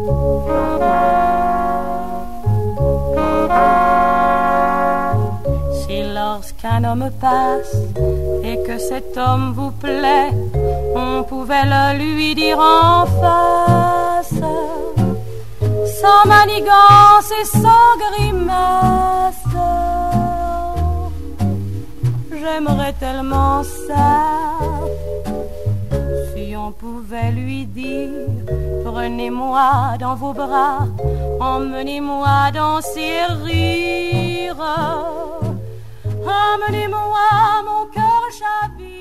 Si lorsqu'un homme passe et que cet homme vous plaît, on pouvait le lui dire en face, sans manigance et sans grimace. J'aimerais tellement ça. Si on pouvait lui dire, prenez-moi dans vos bras, emmenez-moi danser et rire, emmenez-moi, mon cœur chavire.